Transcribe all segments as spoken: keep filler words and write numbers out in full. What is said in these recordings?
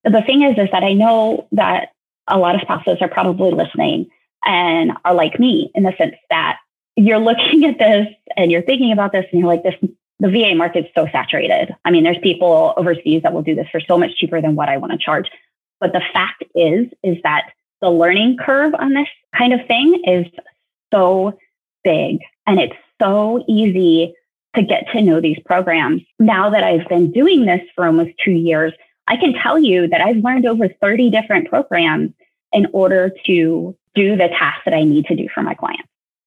the thing is, is that I know that a lot of spouses are probably listening and are like me in the sense that you're looking at this and you're thinking about this and you're like, this, the V A market's so saturated. I mean, there's people overseas that will do this for so much cheaper than what I want to charge. But the fact is, is that the learning curve on this kind of thing is so big and it's so easy to get to know these programs. Now that I've been doing this for almost two years, I can tell you that I've learned over thirty different programs in order to do the tasks that I need to do for my clients.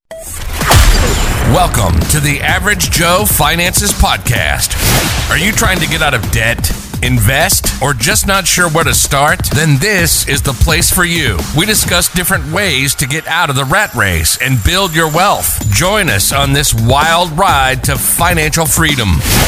Welcome to the Average Joe Finances Podcast. Are you trying to get out of debt, invest, or just not sure where to start? Then this is the place for you. We discuss different ways to get out of the rat race and build your wealth. Join us on this wild ride to financial freedom.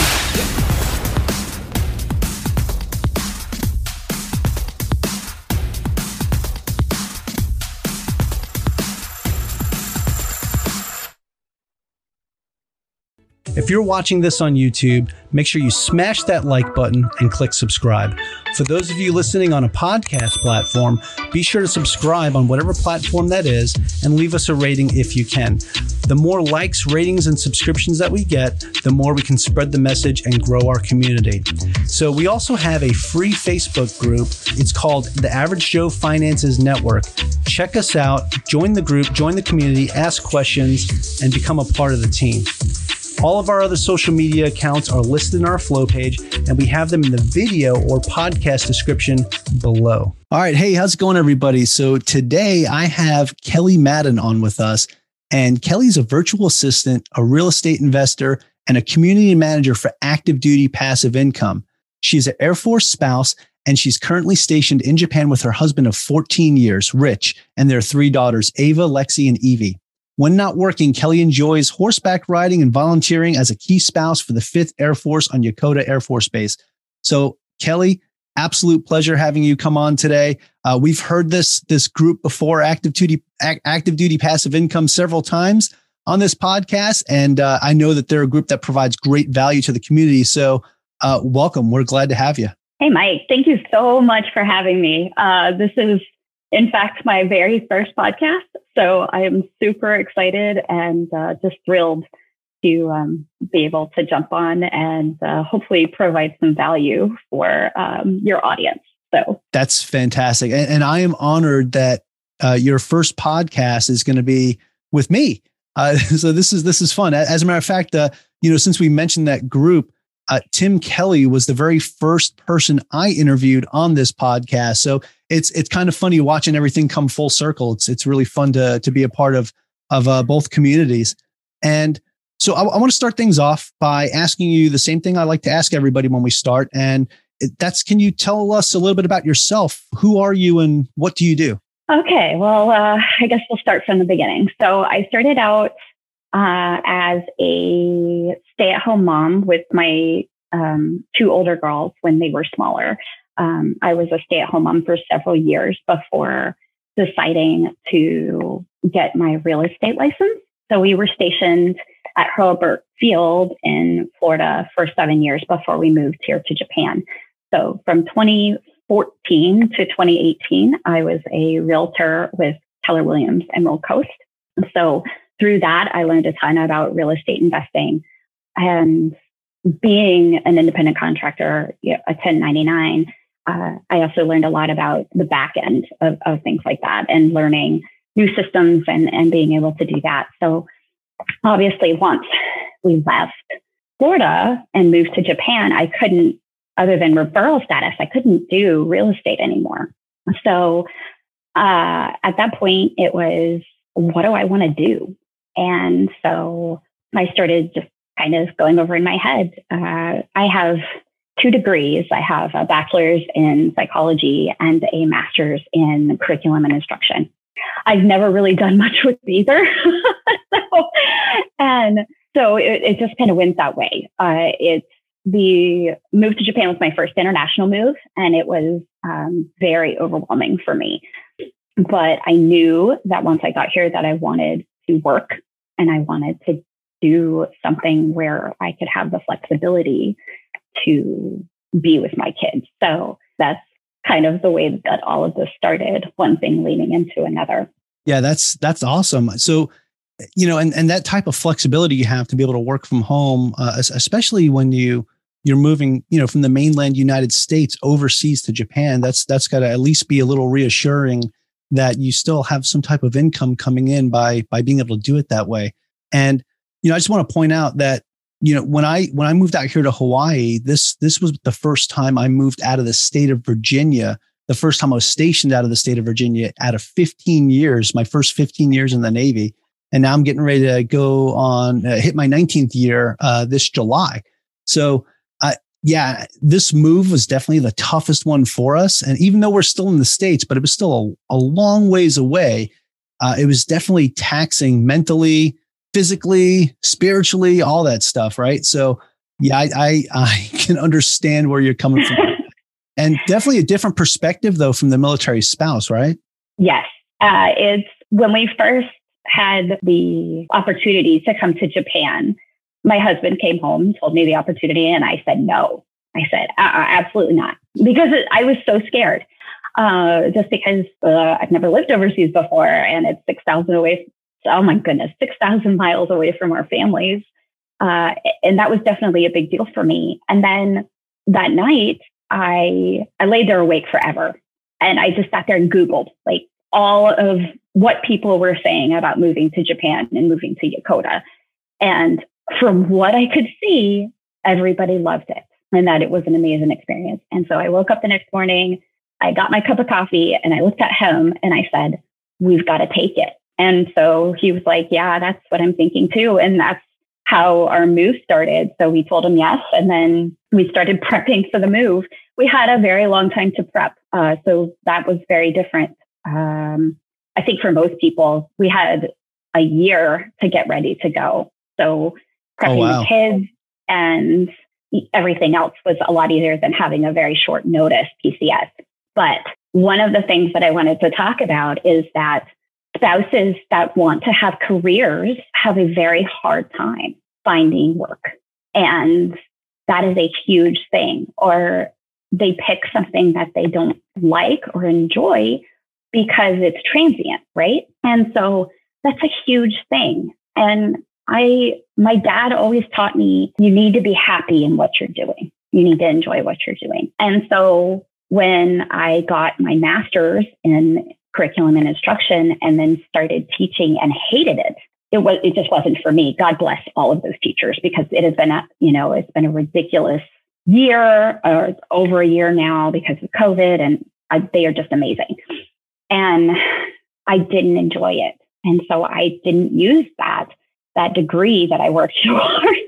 If you're watching this on YouTube, make sure you smash that like button and click subscribe. For those of you listening on a podcast platform, be sure to subscribe on whatever platform that is and leave us a rating if you can. The more likes, ratings, and subscriptions that we get, the more we can spread the message and grow our community. So we also have a free Facebook group. It's called the Average Joe Finances Network. Check us out, join the group, join the community, ask questions, and become a part of the team. All of our other social media accounts are listed in our flow page, and we have them in the video or podcast description below. All right. Hey, how's it going, everybody? So today I have Kelly Madden on with us, and Kelly's a virtual assistant, a real estate investor, and a community manager for active duty passive income. She's an Air Force spouse, and she's currently stationed in Japan with her husband of fourteen years, Rich, and their three daughters, Ava, Lexi, and Evie. When not working, Kelly enjoys horseback riding and volunteering as a key spouse for the fifth Air Force on Yokota Air Force Base. So, Kelly, absolute pleasure having you come on today. Uh, we've heard this this group before, Active Duty Active Duty Passive Income, several times on this podcast, and uh, I know that they're a group that provides great value to the community. So, uh, welcome. We're glad to have you. Hey, Mike. Thank you so much for having me. Uh, this is, in fact, my very first podcast. So I am super excited and uh, just thrilled to um, be able to jump on and uh, hopefully provide some value for um, your audience. So that's fantastic. And, and I am honored that uh, your first podcast is going to be with me. Uh, so this is this is fun. As a matter of fact, uh, you know, since we mentioned that group, Uh, Tim Kelly was the very first person I interviewed on this podcast. So it's it's kind of funny watching everything come full circle. It's it's really fun to to be a part of of uh, both communities. And so I, I want to start things off by asking you the same thing I like to ask everybody when we start, and that's, can you tell us a little bit about yourself? Who are you and what do you do? Okay, well, uh, I guess we'll start from the beginning. So I started out Uh, as a stay-at-home mom with my um, two older girls when they were smaller. Um, I was a stay-at-home mom for several years before deciding to get my real estate license. So we were stationed at Hurlburt Field in Florida for seven years before we moved here to Japan. So from twenty fourteen to twenty eighteen, I was a realtor with Keller Williams Emerald Coast. So through that, I learned a ton about real estate investing, and being an independent contractor, you know, a ten ninety-nine. Uh, I also learned a lot about the back end of, of things like that, and learning new systems and, and being able to do that. So obviously, once we left Florida and moved to Japan, I couldn't, other than referral status, I couldn't do real estate anymore. So uh, at that point, it was, what do I want to do? And so I started just kind of going over in my head. Uh, I have two degrees. I have a bachelor's in psychology and a master's in curriculum and instruction. I've never really done much with either. so, and so it, it just kind of went that way. Uh, it's the move to Japan was my first international move, and it was um, very overwhelming for me. But I knew that once I got here that I wanted to work and I wanted to do something where I could have the flexibility to be with my kids. So that's kind of the way that all of this started, one thing leading into another. Yeah, that's that's awesome. So, you know, and, and that type of flexibility you have to be able to work from home, uh, especially when you you're moving, you know, from the mainland United States overseas to Japan. That's that's got to at least be a little reassuring that you still have some type of income coming in by by being able to do it that way. And you know, I just want to point out that, you know, when I when I moved out here to Hawaii, this this was the first time I moved out of the state of Virginia. The first time I was stationed out of the state of Virginia out of fifteen years, my first fifteen years in the Navy. And now I'm getting ready to go on, uh, hit my nineteenth year uh, this July. So, uh, yeah, this move was definitely the toughest one for us. And even though we're still in the States, but it was still a, a long ways away, uh, it was definitely taxing mentally, physically, spiritually, all that stuff, right? So, yeah, I, I, I can understand where you're coming from. And definitely a different perspective, though, from the military spouse, right? Yes. Uh, it's when we first had the opportunity to come to Japan, my husband came home, told me the opportunity, and I said, no. I said, uh-uh, absolutely not. Because it, I was so scared, uh, just because uh, I've never lived overseas before, and it's six thousand away. Oh, my goodness, six thousand miles away from our families. Uh, and that was definitely a big deal for me. And then that night, I I laid there awake forever. And I just sat there and Googled like all of what people were saying about moving to Japan and moving to Yokota. And from what I could see, everybody loved it and that it was an amazing experience. And so I woke up the next morning, I got my cup of coffee and I looked at him and I said, we've got to take it. And so he was like, yeah, that's what I'm thinking too. And that's how our move started. So we told him yes. And then we started prepping for the move. We had a very long time to prep. Uh, so that was very different. Um, I think for most people, we had a year to get ready to go. So prepping oh, wow. the kids and everything else was a lot easier than having a very short notice P C S. But one of the things that I wanted to talk about is that spouses that want to have careers have a very hard time finding work. And that is a huge thing. Or they pick something that they don't like or enjoy because it's transient, right? And so that's a huge thing. And I, my dad always taught me, you need to be happy in what you're doing. You need to enjoy what you're doing. And so when I got my master's in curriculum and instruction and then started teaching and hated it, it was, it just wasn't for me. God bless all of those teachers because it has been a, you know, it's been a ridiculous year or over a year now because of COVID, and I, they are just amazing. And I didn't enjoy it. And so I didn't use that, that degree that I worked so hard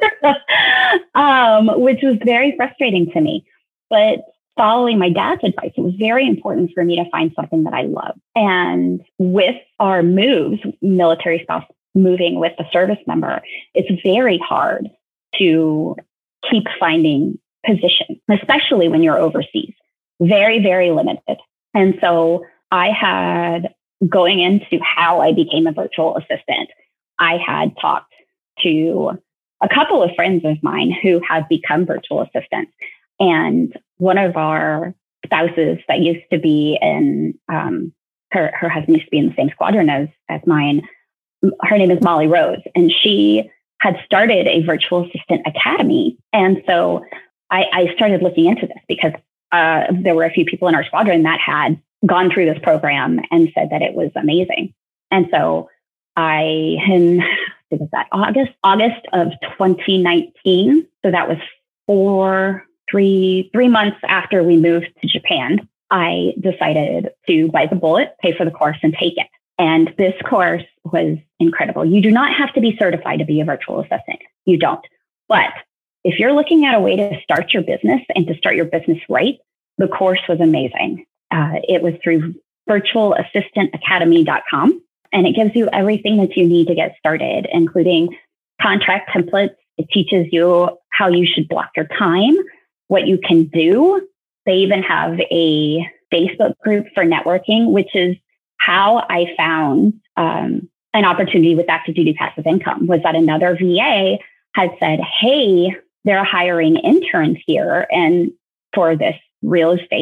for, um, which was very frustrating to me. But following my dad's advice, it was very important for me to find something that I love. And with our moves, military spouse moving with a service member, it's very hard to keep finding positions, especially when you're overseas. Very, very limited. And so I had, going into how I became a virtual assistant, I had talked to a couple of friends of mine who had become virtual assistants. And one of our spouses that used to be in, um, her, her husband used to be in the same squadron as, as mine. Her name is Molly Rose, and she had started a virtual assistant academy. And so I, I started looking into this because uh, there were a few people in our squadron that had gone through this program and said that it was amazing. And so I, in, what was that, August, August of twenty nineteen. So that was four, three, three months after we moved to Japan, I decided to bite the bullet, pay for the course, and take it. And this course was incredible. You do not have to be certified to be a virtual assistant. You don't. But if you're looking at a way to start your business and to start your business right, the course was amazing. Uh, it was through virtual assistant academy dot com, and it gives you everything that you need to get started, including contract templates. It teaches you how you should block your time, what you can do. They even have a Facebook group for networking, which is how I found um, an opportunity with active duty passive income. Was that another V A had said, hey, they're hiring interns here and for this real estate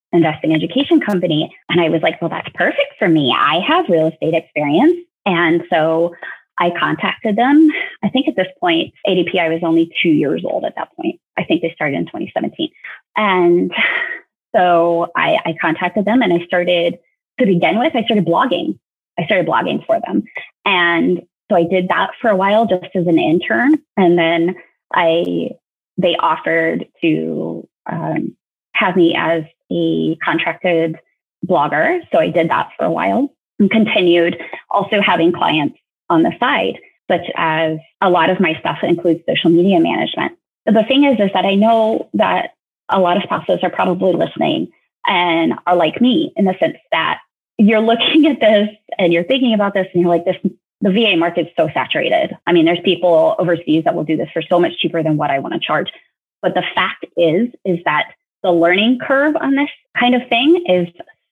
investing education company. And I was like, well, that's perfect for me. I have real estate experience. And so I contacted them. I think at this point, A D P, I was only two years old at that point. I think they started in twenty seventeen. And so I, I contacted them and I started, to begin with, I started blogging. I started blogging for them. And so I did that for a while just as an intern. And then I, they offered to um, have me as a contracted blogger. So I did that for a while and continued also having clients on the side, such as a lot of my stuff includes social media management. The thing is, is that I know that a lot of spouses are probably listening and are like me in the sense that you're looking at this and you're thinking about this and you're like, this, the V A market is so saturated. I mean, there's people overseas that will do this for so much cheaper than what I want to charge. But the fact is, is that the learning curve on this kind of thing is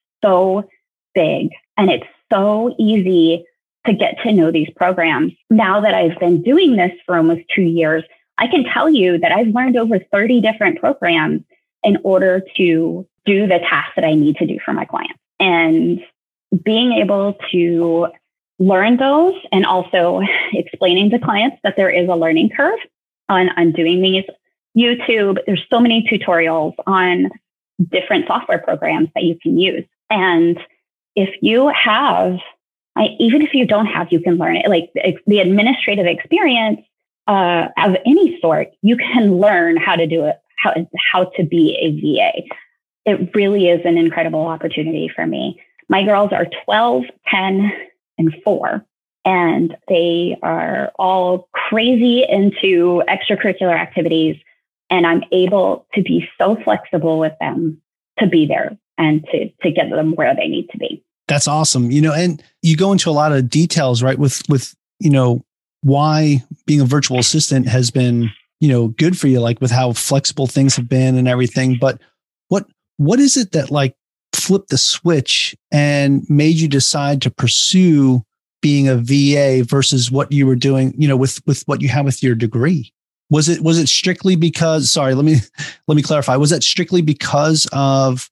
so big and it's so easy to get to know these programs. Now that I've been doing this for almost two years, I can tell you that I've learned over thirty different programs in order to do the tasks that I need to do for my clients. And being able to learn those and also explaining to clients that there is a learning curve on, on doing these. YouTube, there's so many tutorials on different software programs that you can use. And if you have, I, even if you don't have, you can learn it. Like the administrative experience uh, of any sort, you can learn how to do it, how, how to be a V A. It really is an incredible opportunity for me. My girls are twelve, ten, and four, and they are all crazy into extracurricular activities. And I'm able to be so flexible with them to be there and to, to get them where they need to be. That's awesome. You know, and you go into a lot of details, right? With, with, you know, why being a virtual assistant has been, you know, good for you, like with how flexible things have been and everything. But what, what is it that like flipped the switch and made you decide to pursue being a V A versus what you were doing, you know, with, with what you have with your degree? Was it, was it strictly because, sorry, let me, let me clarify. Was that strictly because of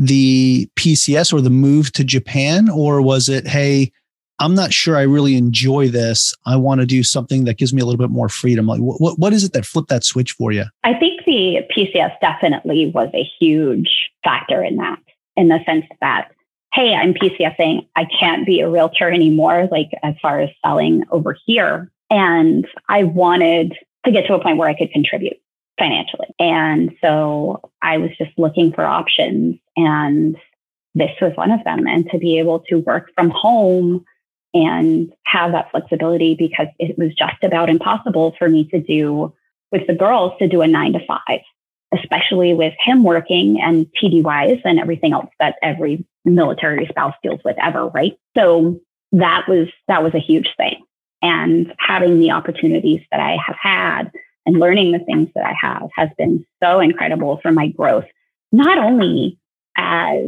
the P C S or the move to Japan? Or was it, hey, I'm not sure I really enjoy this. I want to do something that gives me a little bit more freedom. Like what, what is it that flipped that switch for you? I think the P C S definitely was a huge factor in that, in the sense that, hey, I'm PCSing. I can't be a realtor anymore, like as far as selling over here. And I wanted to get to a point where I could contribute financially. And so I was just looking for options, and this was one of them. And to be able to work from home and have that flexibility, because it was just about impossible for me to do with the girls to do a nine to five, especially with him working and T D Ys and everything else that every military spouse deals with ever, right? So that was, that was a huge thing. And having the opportunities that I have had and learning the things that I have has been so incredible for my growth, not only as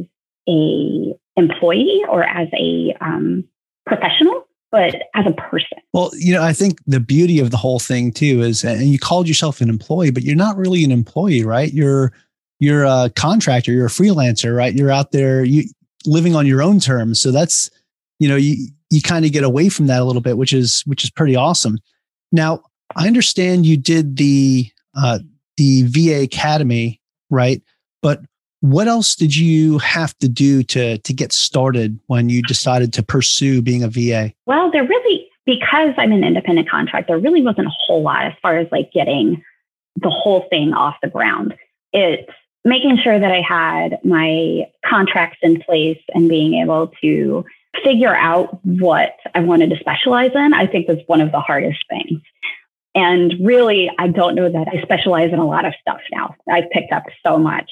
a employee or as a um, professional, but as a person. Well, you know, I think the beauty of the whole thing too is, and you called yourself an employee, but you're not really an employee, right? You're, you're a contractor, you're a freelancer, right? You're out there, you living on your own terms. So that's, you know, you, you kind of get away from that a little bit, which is, which is pretty awesome. Now, I understand you did the, uh, the V A Academy, right? But what else did you have to do to, to get started when you decided to pursue being a V A? Well, there really, because I'm an independent contractor, there really wasn't a whole lot as far as like getting the whole thing off the ground. It's making sure that I had my contracts in place and being able to figure out what I wanted to specialize in, I think was one of the hardest things. And really, I don't know that I specialize in a lot of stuff now. I've picked up so much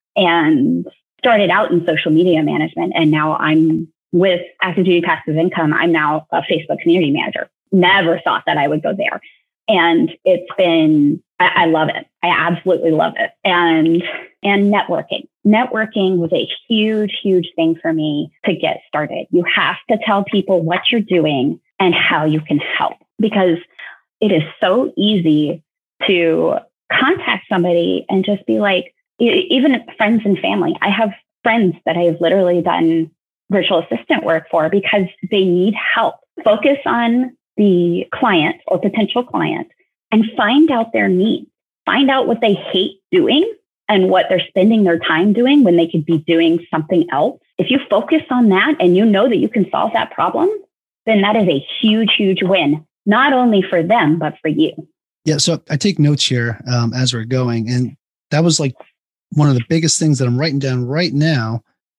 and started out in social media management. And now I'm with Active Duty Passive Income. I'm now a Facebook community manager. Never thought that I would go there. And it's been, I, I love it. I absolutely love it. And, and networking. Networking was a huge, huge thing for me to get started. You have to tell people what you're doing and how you can help, because it is so easy to contact somebody and just be like, even friends and family. I have friends that I've literally done virtual assistant work for because they need help. Focus on the client or potential client and find out their needs. Find out what they hate doing and what they're spending their time doing when they could be doing something else. If you focus on that and you know that you can solve that problem, then that is a huge, huge win, not only for them, but for you. Yeah. So I take notes here um, as we're going. And that was like one of the biggest things that I'm writing down right now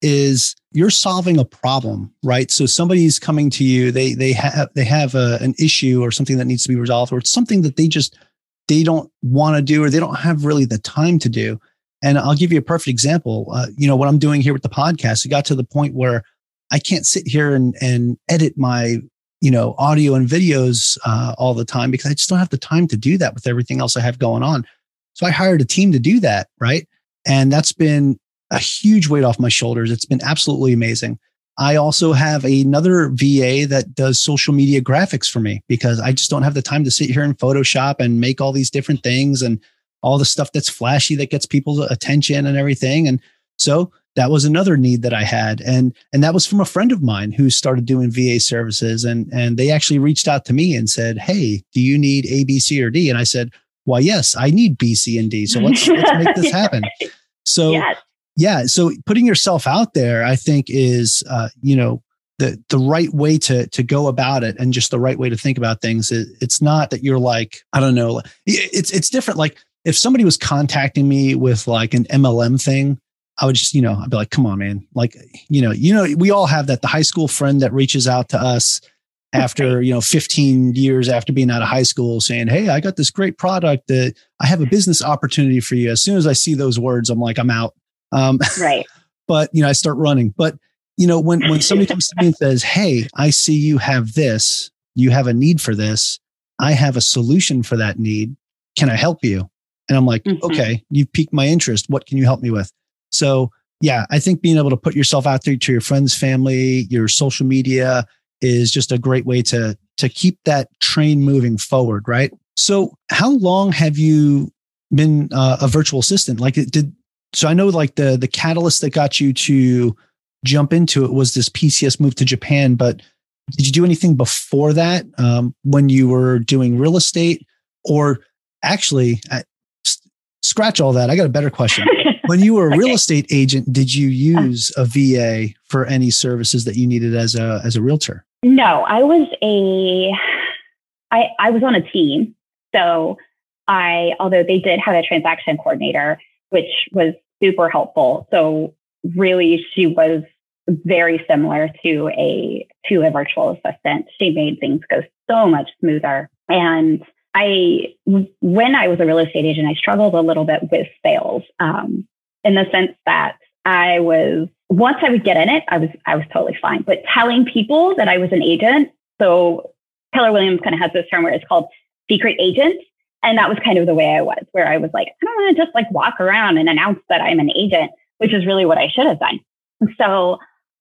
is you're solving a problem, right? So somebody's coming to you, they they have they have a, an issue or something that needs to be resolved, or it's something that they just, they don't want to do, or they don't have really the time to do. And I'll give you a perfect example. Uh, you know, what I'm doing here with the podcast, it got to the point where I can't sit here and, and edit my, you know, audio and videos uh, all the time because I just don't have the time to do that with everything else I have going on. So I hired a team to do that, right? And that's been a huge weight off my shoulders. It's been absolutely amazing. I also have another V A that does social media graphics for me because I just don't have the time to sit here in Photoshop and make all these different things and all the stuff that's flashy that gets people's attention and everything. And so that was another need that I had. And, and that was from a friend of mine who started doing V A services. And, and they actually reached out to me and said, "Hey, do you need A, B, C, or D?" And I said, "Why, yes, I need B, C, and D. So let's, let's make this happen." So yes. Yeah. So putting yourself out there, I think is, uh, you know, the, the right way to, to go about it and just the right way to think about things. It, it's not that you're like, I don't know, it's, it's different. Like if somebody was contacting me with like an M L M thing, I would just, you know, I'd be like, come on, man. Like, you know, you know, we all have that, the high school friend that reaches out to us after, you know, fifteen years after being out of high school saying, "Hey, I got this great product that I have a business opportunity for you." As soon as I see those words, I'm like, I'm out. Um, right. But, you know, I start running. But, you know, when, when somebody comes to me and says, "Hey, I see you have this, you have a need for this. I have a solution for that need. Can I help you?" And I'm like, mm-hmm. "Okay, you piqued my interest. What can you help me with?" So yeah, I think being able to put yourself out there to your friends, family, your social media is just a great way to, to keep that train moving forward. Right. So how long have you been uh, a virtual assistant? Like it did. So I know like the, the catalyst that got you to jump into it was this P C S move to Japan, but did you do anything before that um, when you were doing real estate? Or actually, I, scratch all that. I got a better question. When you were a real okay. estate agent, did you use a V A for any services that you needed as a as a realtor? No, I was a I I was on a team. So I although they did have a transaction coordinator, which was super helpful. So really she was very similar to a to a virtual assistant. She made things go so much smoother. And I, when I was a real estate agent, I struggled a little bit with sales, um, in the sense that I was, once I would get in it, I was, I was totally fine. But telling people that I was an agent, so Keller Williams kind of has this term where it's called secret agent. And that was kind of the way I was, where I was like, I don't want to just like walk around and announce that I'm an agent, which is really what I should have done. So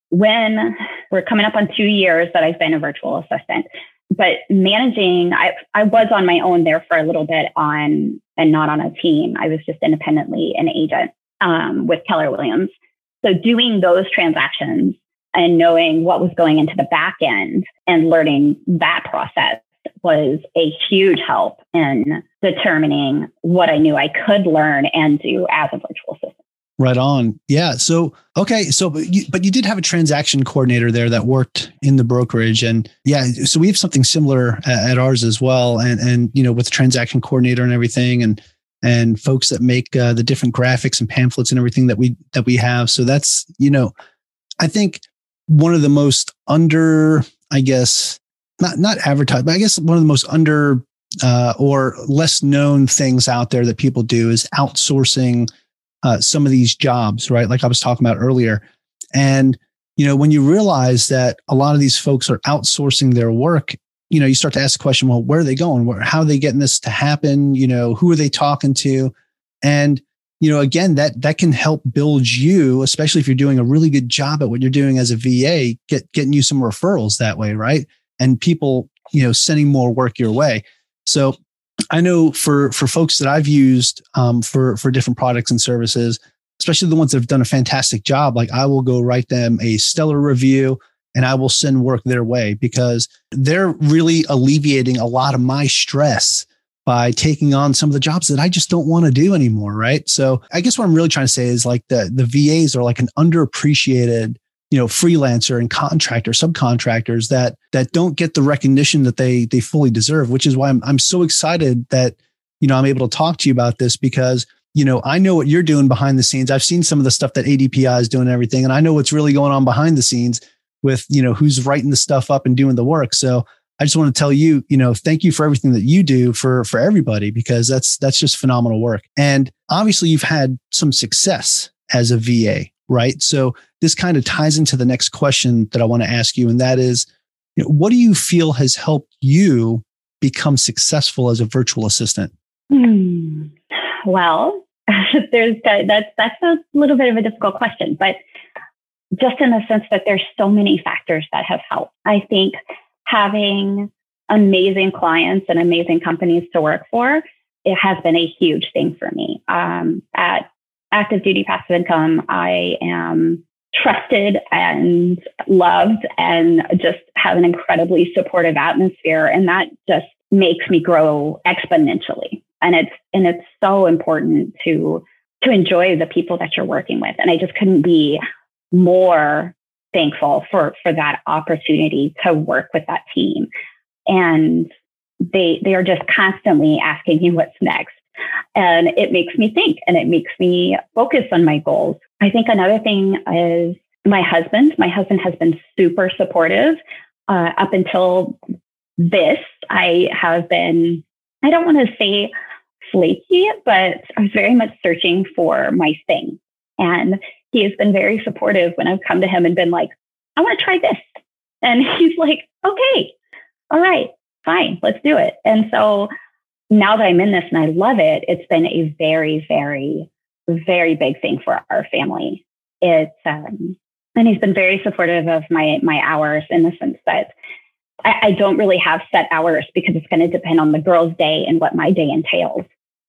when we're coming up on two years that I've been a virtual assistant, but managing, I, I was on my own there for a little bit on, and not on a team. I was just independently an agent um, with Keller Williams. So doing those transactions and knowing what was going into the back end and learning that process was a huge help in determining what I knew I could learn and do as a virtual assistant. Right on. Yeah. So, okay. So, but you, but you did have a transaction coordinator there that worked in the brokerage. And yeah, so we have something similar at, at ours as well. And, and, you know, with the transaction coordinator and everything and, and folks that make uh, the different graphics and pamphlets and everything that we, that we have. So that's, you know, I think one of the most under, I guess, not, not advertised, but I guess one of the most under uh, or less known things out there that people do is outsourcing Uh, some of these jobs, right? Like I was talking about earlier. And, you know, when you realize that a lot of these folks are outsourcing their work, you know, you start to ask the question, well, where are they going? Where, how are they getting this to happen? You know, who are they talking to? And, you know, again, that, that can help build you, especially if you're doing a really good job at what you're doing as a V A, get, getting you some referrals that way, right? And people, you know, sending more work your way. So I know for, for folks that I've used um, for, for different products and services, especially the ones that have done a fantastic job, like I will go write them a stellar review and I will send work their way because they're really alleviating a lot of my stress by taking on some of the jobs that I just don't want to do anymore. Right. So I guess what I'm really trying to say is like the, the V As are like an underappreciated, you know, freelancer and contractor, subcontractors that, that don't get the recognition that they, they fully deserve, which is why I'm, I'm so excited that, you know, I'm able to talk to you about this because, you know, I know what you're doing behind the scenes. I've seen some of the stuff that A D P I is doing and everything, and I know what's really going on behind the scenes with, you know, who's writing the stuff up and doing the work. So I just want to tell you, you know, thank you for everything that you do for, for everybody, because that's, that's just phenomenal work. And obviously you've had some success as a V A, right? So this kind of ties into the next question that I want to ask you. And that is, you know, what do you feel has helped you become successful as a virtual assistant? Hmm. Well, there's that's, that's a little bit of a difficult question, but just in the sense that there's so many factors that have helped. I think having amazing clients and amazing companies to work for, it has been a huge thing for me. Um, at Active Duty Passive Income, I am trusted and loved and just have an incredibly supportive atmosphere. And that just makes me grow exponentially. And it's, and it's so important to, to enjoy the people that you're working with. And I just couldn't be more thankful for, for that opportunity to work with that team. And they, they are just constantly asking me what's next. And it makes me think and it makes me focus on my goals. I think another thing is my husband. My husband has been super supportive. Uh, up until this, I have been, I don't want to say flaky, but I was very much searching for my thing. And he has been very supportive when I've come to him and been like, I want to try this. And he's like, okay, all right, fine, let's do it. And so now that I'm in this and I love it, it's been a very, very, very big thing for our family. It's, um, and he's been very supportive of my, my hours in the sense that I, I don't really have set hours because it's going to depend on the girl's day and what my day entails.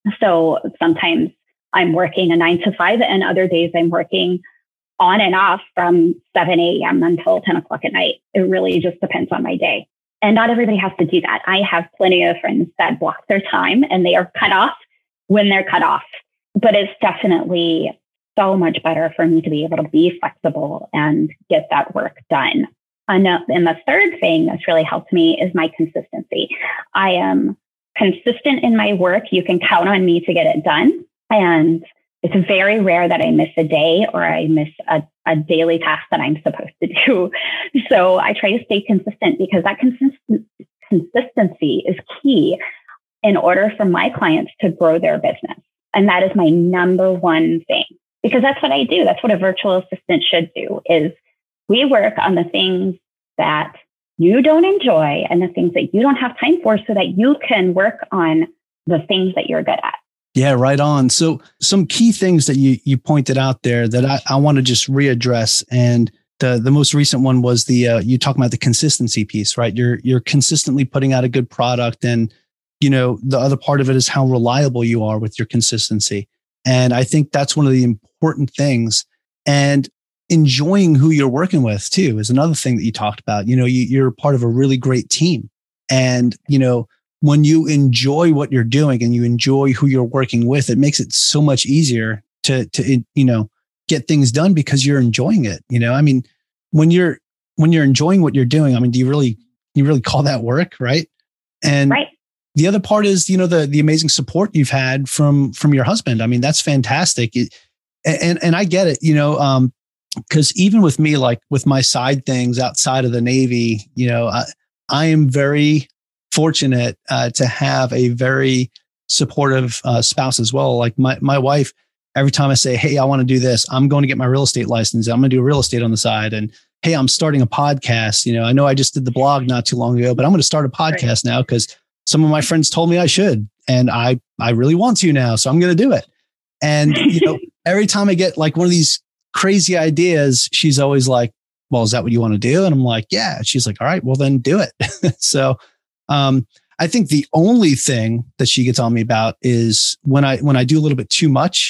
So sometimes I'm working a nine to five and other days I'm working on and off from seven a.m. until ten o'clock at night. It really just depends on my day. And not everybody has to do that. I have plenty of friends that block their time and they are cut off when they're cut off. But it's definitely so much better for me to be able to be flexible and get that work done. And the third thing that's really helped me is my consistency. I am consistent in my work. You can count on me to get it done. And it's very rare that I miss a day or I miss a, a daily task that I'm supposed to do. So I try to stay consistent because that consistent, consistency is key in order for my clients to grow their business. And that is my number one thing, because that's what I do. That's what a virtual assistant should do is we work on the things that you don't enjoy and the things that you don't have time for so that you can work on the things that you're good at. Yeah, right on. So some key things that you you pointed out there that I, I want to just readdress. And the the most recent one was the uh, you talking about the consistency piece, right? You're you're consistently putting out a good product, and you know the other part of it is how reliable you are with your consistency. And I think that's one of the important things. And enjoying who you're working with too is another thing that you talked about. You know, you, you're part of a really great team, and you know. When you enjoy what you're doing and you enjoy who you're working with, it makes it so much easier to, to, you know, get things done because you're enjoying it. You know, I mean, when you're, when you're enjoying what you're doing, I mean, do you really, you really call that work? Right. And right. The other part is, you know, the, the amazing support you've had from, from your husband. I mean, that's fantastic. It, and, and I get it, you know, um, cause even with me, like with my side things outside of the Navy, you know, I, I am very fortunate uh, to have a very supportive uh, spouse as well. Like my, my wife, every time I say, hey, I want to do this, I'm going to get my real estate license. I'm going to do real estate on the side. And hey, I'm starting a podcast. You know, I know I just did the blog not too long ago, but I'm going to start a podcast right now because some of my friends told me I should. And I, I really want to now. So I'm going to do it. And, you know, every time I get like one of these crazy ideas, she's always like, well, is that what you want to do? And I'm like, yeah. She's like, all right, well then do it. So Um, I think the only thing that she gets on me about is when I, when I do a little bit too much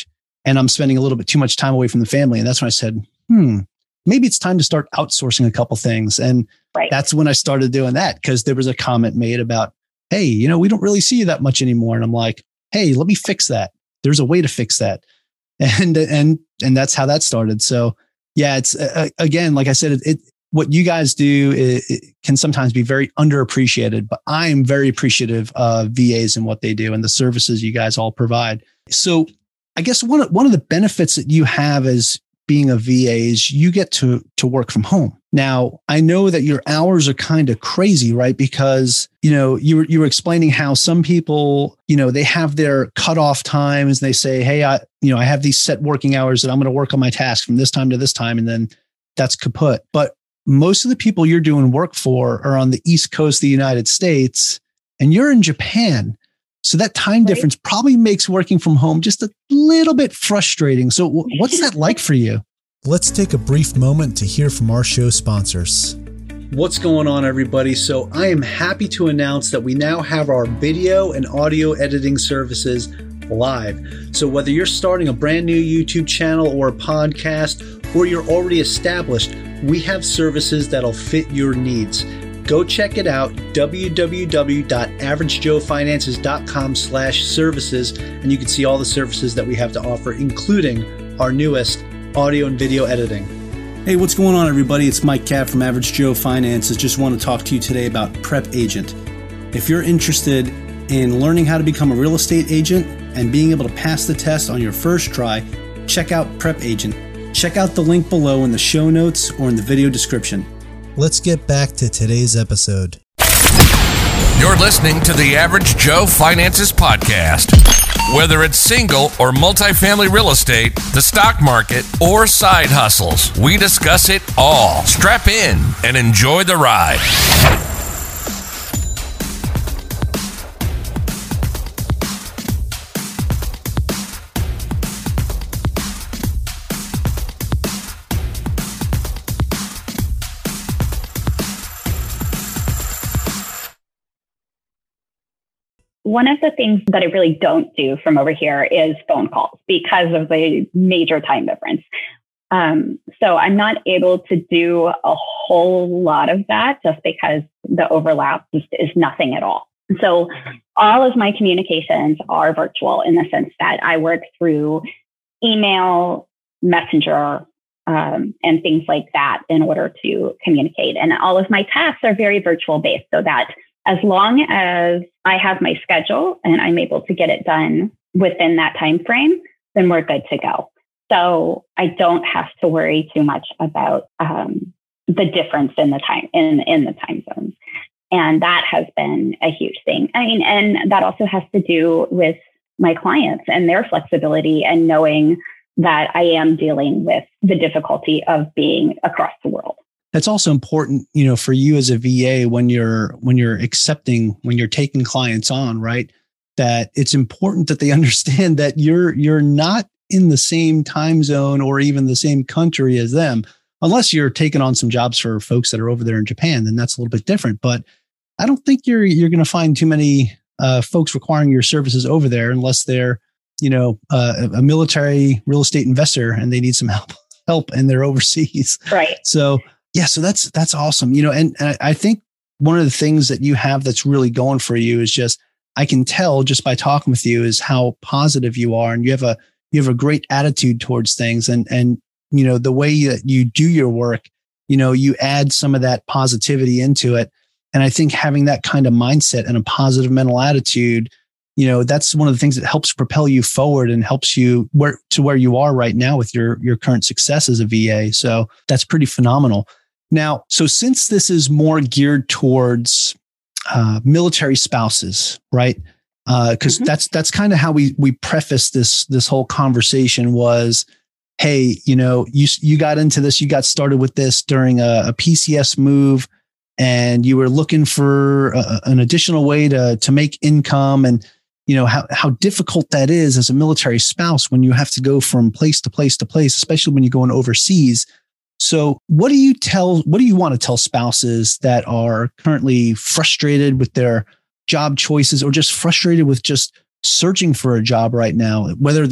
and I'm spending a little bit too much time away from the family. And that's when I said, hmm, maybe it's time to start outsourcing a couple things. And right. that's when I started doing that, because there was a comment made about, hey, you know, we don't really see you that much anymore. And I'm like, hey, let me fix that. There's a way to fix that. And, and, and that's how that started. So yeah, it's uh, again, like I said, it, it what you guys do it, it can sometimes be very underappreciated, but I am very appreciative of V As and what they do and the services you guys all provide. So I guess one of, one of the benefits that you have as being a V A is you get to, to work from home. Now, I know that your hours are kind of crazy, right? Because, you know, you were, you were explaining how some people, you know, they have their cutoff times. They say, hey, I, you know, I have these set working hours that I'm going to work on my task from this time to this time. And then that's kaput. But most of the people you're doing work for are on the East Coast of the United States, and you're in Japan. So that time right. difference probably makes working from home just a little bit frustrating. So w- what's that like for you? Let's take a brief moment to hear from our show sponsors. What's going on, everybody? So I am happy to announce that we now have our video and audio editing services live. So whether you're starting a brand new YouTube channel or a podcast, or you're already established, we have services that'll fit your needs. Go check it out, w w w dot average joe finances dot com slash services, and you can see all the services that we have to offer, including our newest audio and video editing. Hey, what's going on, everybody? It's Mike Cav from Average Joe Finances. Just want to talk to you today about Prep Agent. If you're interested in learning how to become a real estate agent and being able to pass the test on your first try, check out Prep Agent. Check out the link below in the show notes or in the video description. Let's get back to today's episode. You're listening to the Average Joe Finances Podcast. Whether it's single or multifamily real estate, the stock market, or side hustles, we discuss it all. Strap in and enjoy the ride. One of the things that I really don't do from over here is phone calls because of the major time difference. Um, so I'm not able to do a whole lot of that just because the overlap just is nothing at all. So all of my communications are virtual in the sense that I work through email, messenger, um, and things like that in order to communicate. And all of my tasks are very virtual based, so that as long as I have my schedule and I'm able to get it done within that time frame, then we're good to go. So I don't have to worry too much about um, the difference in the time in in the time zones, and that has been a huge thing. I mean, and that also has to do with my clients and their flexibility and knowing that I am dealing with the difficulty of being across the world. That's also important, you know, for you as a V A when you're when you're accepting, when you're taking clients on, right? That it's important that they understand that you're you're not in the same time zone or even the same country as them, unless you're taking on some jobs for folks that are over there in Japan. Then that's a little bit different. But I don't think you're you're going to find too many uh, folks requiring your services over there unless they're, you know, uh, a military real estate investor and they need some help help and they're overseas. Right. So. Yeah, so that's that's awesome. You know, and, and I think one of the things that you have that's really going for you is just, I can tell just by talking with you is how positive you are, and you have a you have a great attitude towards things, and and you know the way that you do your work, you know, you add some of that positivity into it, and I think having that kind of mindset and a positive mental attitude, you know, that's one of the things that helps propel you forward and helps you where to where you are right now with your your current success as a V A. So that's pretty phenomenal. Now, so since this is more geared towards uh, military spouses, right? Because uh, mm-hmm. that's that's kind of how we we preface this this whole conversation was, hey, you know, you you got into this, you got started with this during a, a P C S move, and you were looking for a, an additional way to to make income, and you know how how difficult that is as a military spouse when you have to go from place to place to place, especially when you're going overseas. So what do you tell, what do you want to tell spouses that are currently frustrated with their job choices or just frustrated with just searching for a job right now, whether they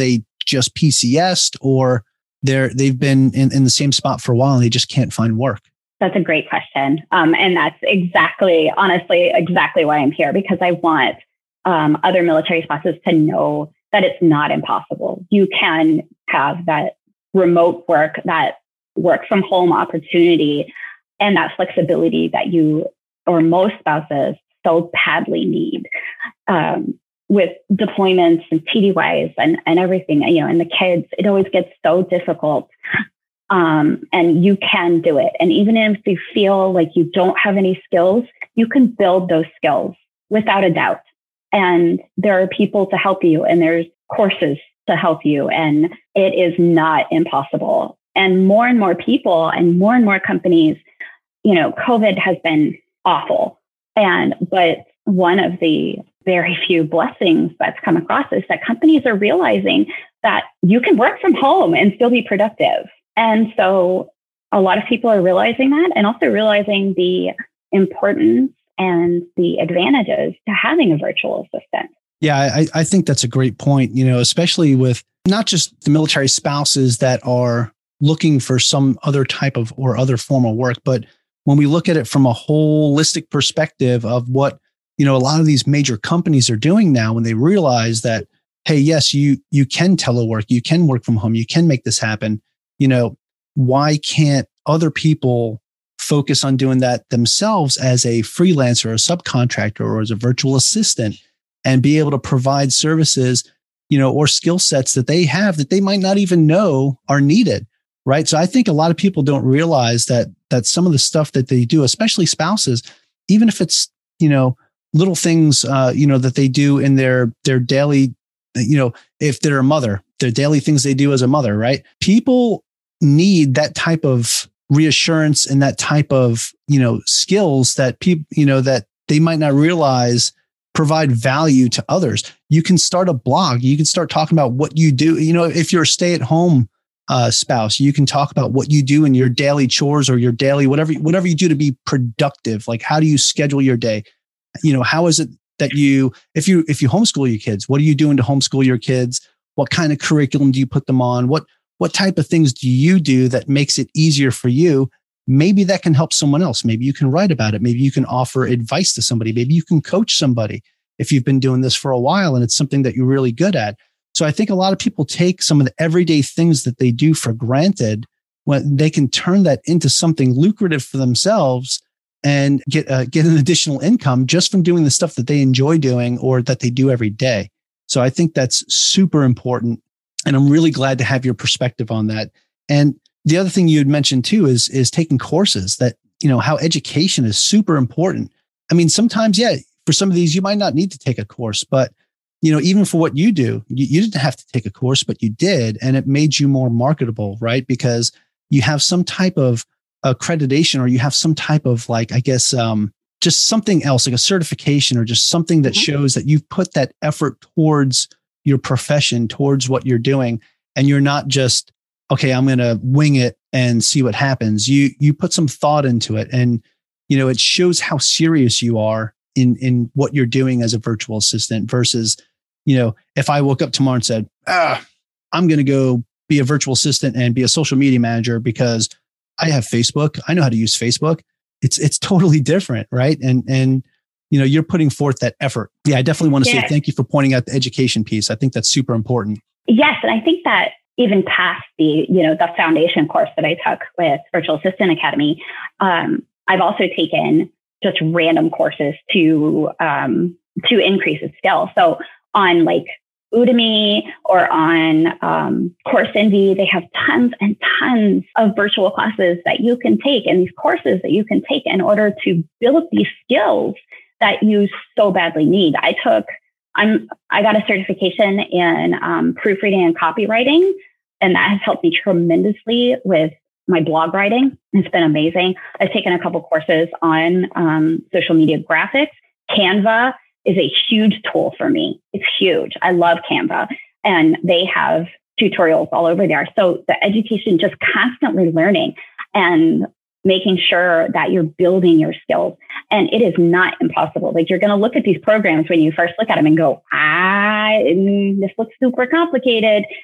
just P C S'd, or they're, they've been in, in the same spot for a while and they just can't find work? That's a great question. Um, and that's exactly, honestly, exactly why I'm here, because I want um, other military spouses to know that it's not impossible. You can have that remote work, that work from home opportunity, and that flexibility that you or most spouses so badly need. Um, with deployments and T D Ys and, and everything, you know, and the kids, it always gets so difficult. Um, and you can do it. And even if you feel like you don't have any skills, you can build those skills without a doubt. And there are people to help you, and there's courses to help you. And it is not impossible. And more and more people and more and more companies, you know, COVID has been awful. And, but one of the very few blessings that's come across is that companies are realizing that you can work from home and still be productive. And so a lot of people are realizing that, and also realizing the importance and the advantages to having a virtual assistant. Yeah, I, I think that's a great point, you know, especially with not just the military spouses that are looking for some other type of or other form of work, but when we look at it from a holistic perspective of what, you know, a lot of these major companies are doing now, when they realize that, hey, yes, you you can telework, you can work from home, you can make this happen. You know, why can't other people focus on doing that themselves as a freelancer, or a subcontractor, or as a virtual assistant, and be able to provide services, you know, or skill sets that they have that they might not even know are needed, right? So I think a lot of people don't realize that that some of the stuff that they do, especially spouses, even if it's, you know, little things, uh, you know, that they do in their their daily, you know, if they're a mother, their daily things they do as a mother, right? People need that type of reassurance and that type of, you know, skills that people, you know, that they might not realize provide value to others. You can start a blog. You can start talking about what you do. You know, if you're a stay-at-home uh, spouse, you can talk about what you do in your daily chores or your daily, whatever, whatever you do to be productive. Like, how do you schedule your day? You know, how is it that you, if you, if you homeschool your kids, what are you doing to homeschool your kids? What kind of curriculum do you put them on? What, what type of things do you do that makes it easier for you? Maybe that can help someone else. Maybe you can write about it. Maybe you can offer advice to somebody. Maybe you can coach somebody if you've been doing this for a while and it's something that you're really good at. So I think a lot of people take some of the everyday things that they do for granted when they can turn that into something lucrative for themselves and get uh, get an additional income just from doing the stuff that they enjoy doing or that they do every day. So I think that's super important. And I'm really glad to have your perspective on that. And the other thing you had mentioned too is, is taking courses, that, you know, how education is super important. I mean, sometimes, yeah, for some of these, you might not need to take a course, but, you know, even for what you do, you, you didn't have to take a course, but you did. And it made you more marketable, right? Because you have some type of accreditation, or you have some type of, like, I guess, um, just something else, like a certification, or just something that shows that you've put that effort towards your profession, towards what you're doing. And you're not just, okay, I'm going to wing it and see what happens. You, you put some thought into it, and, you know, it shows how serious you are in, in what you're doing as a virtual assistant versus, you know, if I woke up tomorrow and said, ah, I'm going to go be a virtual assistant and be a social media manager because I have Facebook, I know how to use Facebook. It's, it's totally different. Right. And, and, you know, you're putting forth that effort. Yeah. I definitely want to yes. say thank you for pointing out the education piece. I think that's super important. Yes. And I think that even past the, you know, the foundation course that I took with Virtual Assistant Academy, um, I've also taken just random courses to, um, to increase its skill. So on like Udemy or on um, CourseEnvy, they have tons and tons of virtual classes that you can take, and these courses that you can take in order to build these skills that you so badly need. I took, I'm, I got a certification in um, proofreading and copywriting, and that has helped me tremendously with my blog writing. It's been amazing. I've taken a couple courses on um, social media graphics. Canva is a huge tool for me. It's huge. I love Canva, and they have tutorials all over there. So the education, just constantly learning and making sure that you're building your skills. And it is not impossible. Like, you're going to look at these programs when you first look at them and go, ah, this looks super complicated.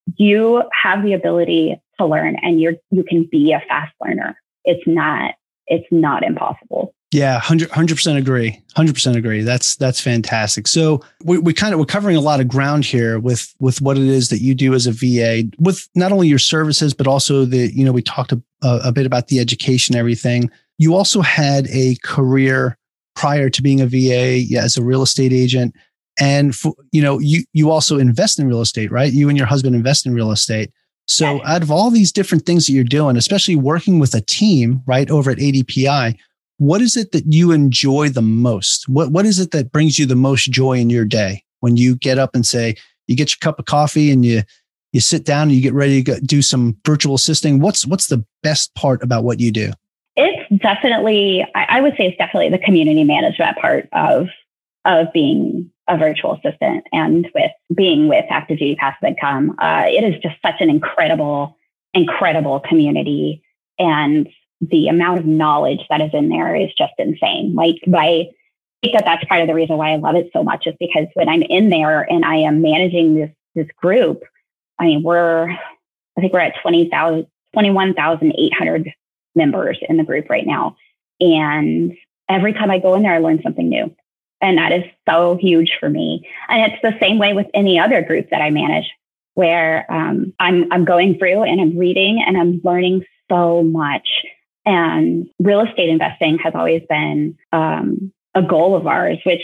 you have the ability to learn, and you're you can be a fast learner. It's not it's not impossible. Yeah, one hundred percent agree. one hundred percent agree. That's that's fantastic. So we we kind of we're covering a lot of ground here with with what it is that you do as a V A, with not only your services but also the, you know, we talked a, a bit about the education, everything. You also had a career prior to being a V A, yeah, as a real estate agent, and for, you know, you you also invest in real estate, right? You and your husband invest in real estate. So yes. Out of all these different things that you're doing, especially working with a team, right, over at A D P I, what is it that you enjoy the most? What What is it that brings you the most joy in your day when you get up and say, you get your cup of coffee and you you sit down and you get ready to go do some virtual assisting? What's What's the best part about what you do? It's definitely, I, I would say it's definitely the community management part of of being a virtual assistant and with being with Active Duty Passive Income. Uh, it is just such an incredible, incredible community. And the amount of knowledge that is in there is just insane. Like, I think that that's part of the reason why I love it so much, is because when I'm in there and I am managing this this group, I mean, we're, I think we're at twenty thousand, twenty-one thousand eight hundred members in the group right now. And every time I go in there, I learn something new. And that is so huge for me. And it's the same way with any other group that I manage, where um, I'm I'm going through and I'm reading and I'm learning so much. And real estate investing has always been um, a goal of ours, which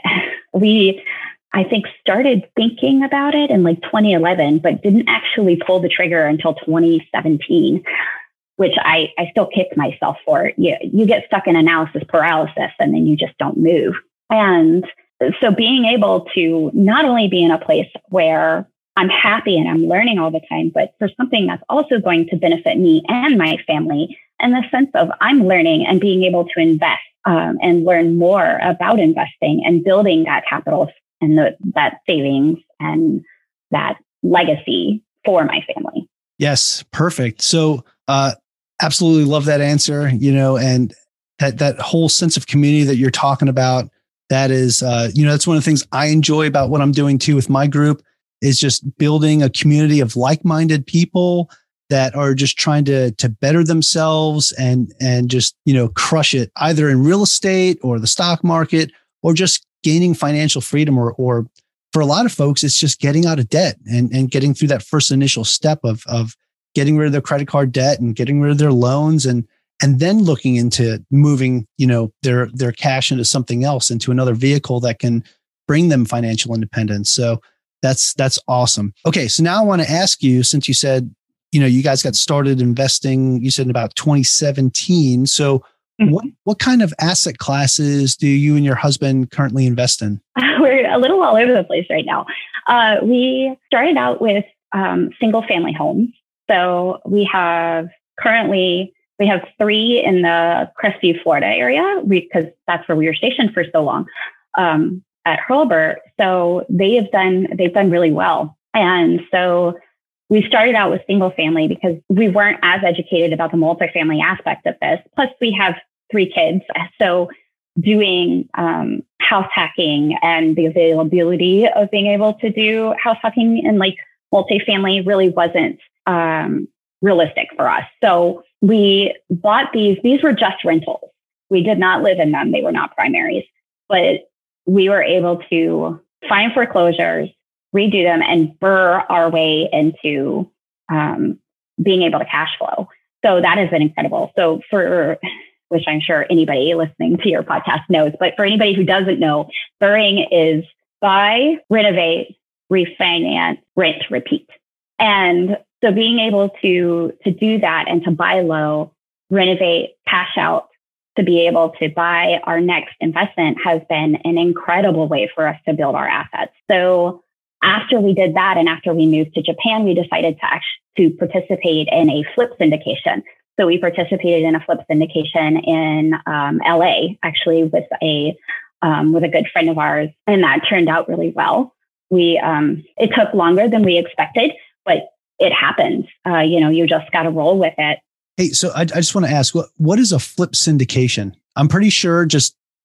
we, I think, started thinking about it in like twenty eleven, but didn't actually pull the trigger until twenty seventeen, which I, I still kick myself for. You, you get stuck in analysis paralysis and then you just don't move. And so being able to not only be in a place where I'm happy and I'm learning all the time, but for something that's also going to benefit me and my family, in the sense of I'm learning and being able to invest um, and learn more about investing and building that capital and the, that savings and that legacy for my family. Yes, perfect. So uh, absolutely love that answer, you know, and that that whole sense of community that you're talking about. That is, uh, you know, that's one of the things I enjoy about what I'm doing too with my group, is just building a community of like-minded people that are just trying to to better themselves and and just, you know, crush it either in real estate or the stock market, or just gaining financial freedom, or or for a lot of folks, it's just getting out of debt and and getting through that first initial step of of getting rid of their credit card debt and getting rid of their loans, and and then looking into moving, you know, their their cash into something else, into another vehicle that can bring them financial independence. So that's that's awesome. Okay, so now I want to ask you, since you said, you know, you guys got started investing, you said in about twenty seventeen. So mm-hmm. what what kind of asset classes do you and your husband currently invest in? We're a little all over the place right now. Uh, we started out with um, single family homes. So we have currently, we have three in the Crestview, Florida area, because that's where we were stationed for so long um, at Hurlburt. So they have done, they've done really well. And so we started out with single family because we weren't as educated about the multifamily aspect of this. Plus we have three kids. So doing um, house hacking and the availability of being able to do house hacking in like multifamily really wasn't um, realistic for us. So we bought these, these were just rentals. We did not live in them. They were not primaries, but we were able to find foreclosures, redo them, and burr our way into um, being able to cash flow. So that has been incredible. So for, which I'm sure anybody listening to your podcast knows, but for anybody who doesn't know, burring is buy, renovate, refinance, rent, repeat. And so being able to, to do that and to buy low, renovate, cash out, to be able to buy our next investment has been an incredible way for us to build our assets. So after we did that, and after we moved to Japan, we decided to actually to participate in a flip syndication. So we participated in a flip syndication in um, L A, actually with a um, with a good friend of ours, and that turned out really well. We um, it took longer than we expected, but it happens. Uh, you know, you just got to roll with it. Hey, so I, I just want to ask, what what is a flip syndication? I'm pretty sure, just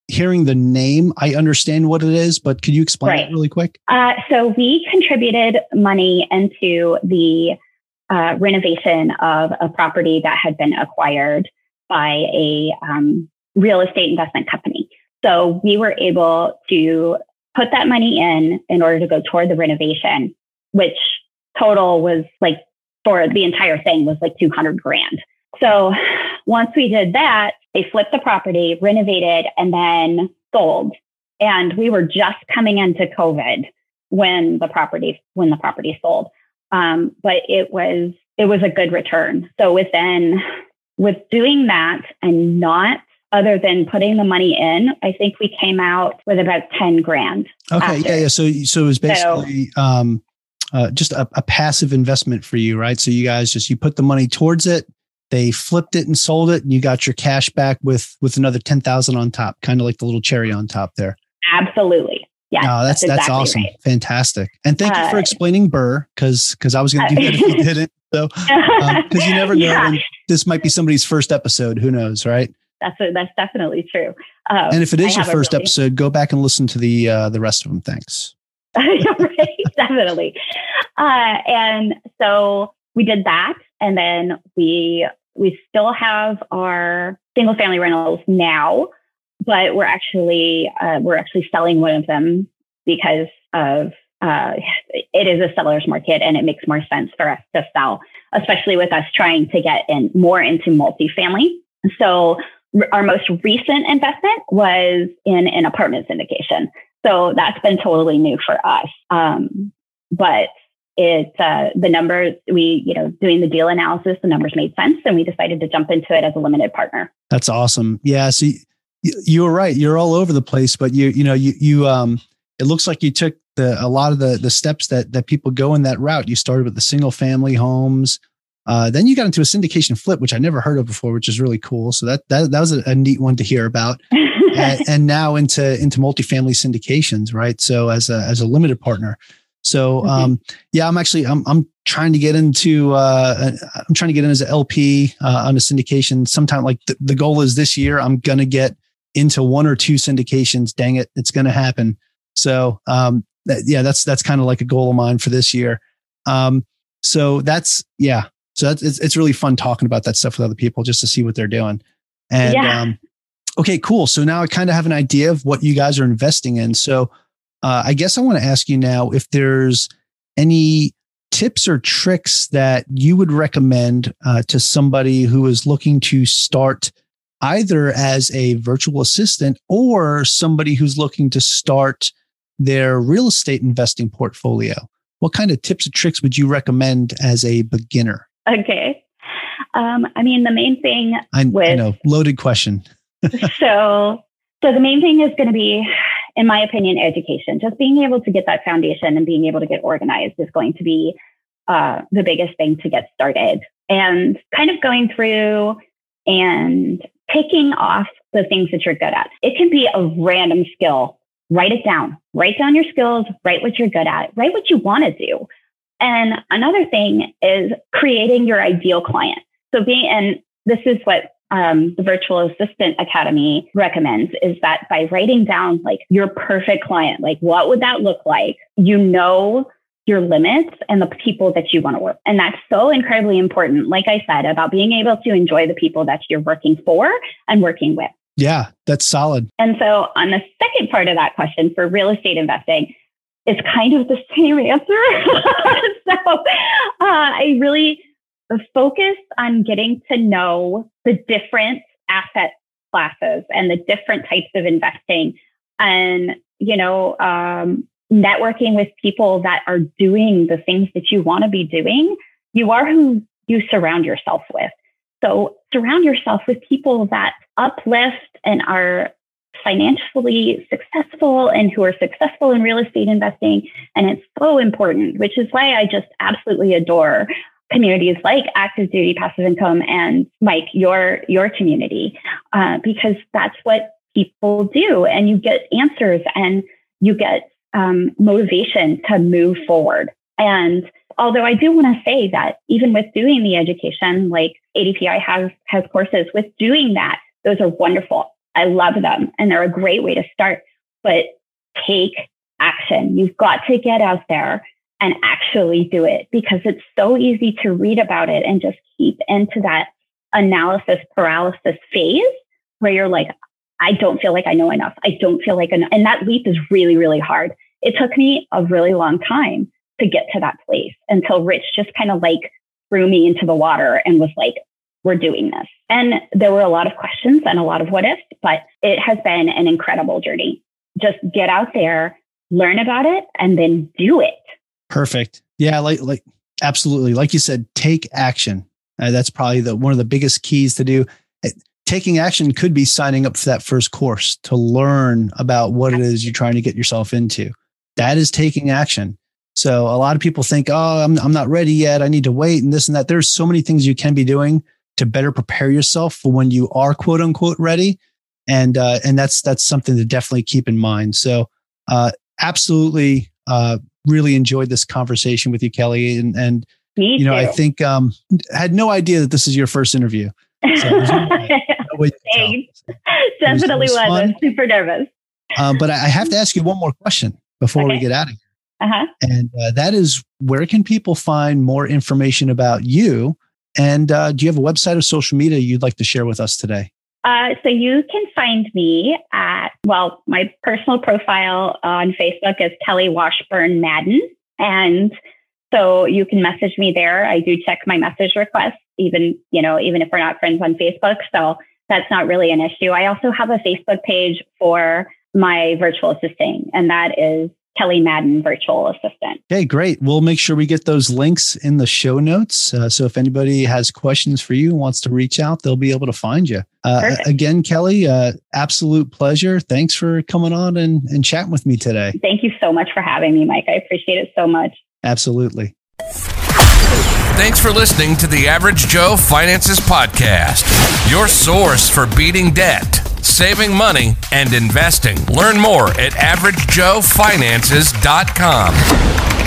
hearing the name, I understand what it is, but could you explain Right. it really quick? Uh, so we contributed money into the uh, renovation of a property that had been acquired by a um, real estate investment company. So we were able to put that money in in order to go toward the renovation, which total was like for the entire thing was like two hundred grand. So once we did that, they flipped the property, renovated, and then sold. And we were just coming into COVID when the property when the property sold. Um, but it was it was a good return. So within with doing that and not other than putting the money in, I think we came out with about ten grand. Okay, after. yeah, yeah. So so it was basically so, um, uh, just a, a passive investment for you, right? So you guys just you put the money towards it. They flipped it and sold it, and you got your cash back with with another ten thousand on top, kind of like the little cherry on top there. Absolutely. Yeah. Oh, that's that's, that's exactly awesome. right. Fantastic. And thank you for Uh, explaining Burr, because because I was going to do that if you didn't. So because um, you never know Yeah. when this might be somebody's first episode. Who knows, right? That's a, that's definitely true. Um, And if it is I your have a first really- episode, go back and listen to the uh, the rest of them. Thanks. right, definitely. Uh, and so we did that, and then we we still have our single family rentals now, but we're actually uh, we're actually selling one of them because of uh, it is a seller's market, and it makes more sense for us to sell, especially with us trying to get in more into multifamily. So our most recent investment was in an apartment syndication. So that's been totally new for us. Um, but it, uh, the numbers, we, you know, doing the deal analysis, the numbers made sense, and we decided to jump into it as a limited partner. That's awesome. Yeah. So you, you were right. You're all over the place, but you, you know, you, you, um, it looks like you took the, a lot of the, the steps that, that people go in that route. You started with the single family homes. Uh, then you got into a syndication flip, which I never heard of before, which is really cool. So that, that, that was a, a neat one to hear about. and, and now into, into multifamily syndications, right? So as a, as a limited partner. So, mm-hmm. um, yeah, I'm actually, I'm, I'm trying to get into, uh, I'm trying to get in as an L P, uh, on a syndication sometime. Like th- the goal is this year, I'm going to get into one or two syndications. Dang it. It's going to happen. So, um, that, yeah, that's, that's kind of like a goal of mine for this year. Um, so that's, yeah. So that's, it's, it's really fun talking about that stuff with other people just to see what they're doing. And, yeah. um, okay, cool. So now I kind of have an idea of what you guys are investing in. So, uh, I guess I want to ask you now if there's any tips or tricks that you would recommend, uh, to somebody who is looking to start either as a virtual assistant or somebody who's looking to start their real estate investing portfolio. What kind of tips or tricks would you recommend as a beginner? Okay. Um, I mean, the main thing I, with, I know, loaded question. so, so the main thing is going to be, in my opinion, education. Just being able to get that foundation and being able to get organized is going to be uh, the biggest thing to get started. And kind of going through and picking off the things that you're good at. It can be a random skill. Write it down. Write down your skills. Write what you're good at. Write what you want to do. And another thing is creating your ideal client. So being, and this is what um, the Virtual Assistant Academy recommends, is that by writing down like your perfect client, like what would that look like? You know your limits and the people that you want to work. And that's so incredibly important, like I said, about being able to enjoy the people that you're working for and working with. Yeah, that's solid. And so on the second part of that question for real estate investing, it's kind of the same answer. so uh, I really focus on getting to know the different asset classes and the different types of investing, and, you know, um, networking with people that are doing the things that you want to be doing. You are who you surround yourself with. So surround yourself with people that uplift and are financially successful and who are successful in real estate investing. And it's so important, which is why I just absolutely adore communities like Active Duty Passive Income and Mike, your, your community, uh, because that's what people do. And you get answers and you get um, motivation to move forward. And although I do want to say that even with doing the education, like A D P I has, has courses with doing that, those are wonderful. I love them and they're a great way to start, but take action. You've got to get out there and actually do it, because it's so easy to read about it and just keep into that analysis paralysis phase where you're like, I don't feel like I know enough. I don't feel like, an, and that leap is really, really hard. It took me a really long time to get to that place until Rich just kind of like threw me into the water and was like, we're doing this. And there were a lot of questions and a lot of what ifs, but it has been an incredible journey. Just get out there, learn about it, and then do it. Perfect. Yeah, like like absolutely. Like you said, take action. Uh, that's probably the one of the biggest keys to do. Taking action could be signing up for that first course to learn about what it is you're trying to get yourself into. That is taking action. So a lot of people think, oh, I'm I'm not ready yet. I need to wait and this and that. There's so many things you can be doing to better prepare yourself for when you are quote unquote ready. And, uh, and that's, that's something to definitely keep in mind. So, uh, absolutely, uh, really enjoyed this conversation with you, Kelly. And, and, Me you know, too. I think, um, had no idea that this is your first interview. So there's no way- no way to tell. Thanks. Definitely was. fun. I'm super nervous. Um, but I I have to ask you one more question before Okay. we get out of here. Uh-huh. And uh, that is, where can people find more information about you? And uh, do you have a website or social media you'd like to share with us today? Uh, so you can find me at, well, my personal profile on Facebook is Kelly Washburn Madden. And so you can message me there. I do check my message requests, even, you know, even if we're not friends on Facebook. So that's not really an issue. I also have a Facebook page for my virtual assisting, and that is Kelly Madden Virtual Assistant. Okay, great. We'll make sure we get those links in the show notes. Uh, so if anybody has questions for you and wants to reach out, they'll be able to find you. Uh, again, Kelly, uh, absolute pleasure. Thanks for coming on and, and chatting with me today. Thank you so much for having me, Mike. I appreciate it so much. Absolutely. Thanks for listening to the Average Joe Finances Podcast, your source for beating debt, saving money, and investing. Learn more at average joe finances dot com.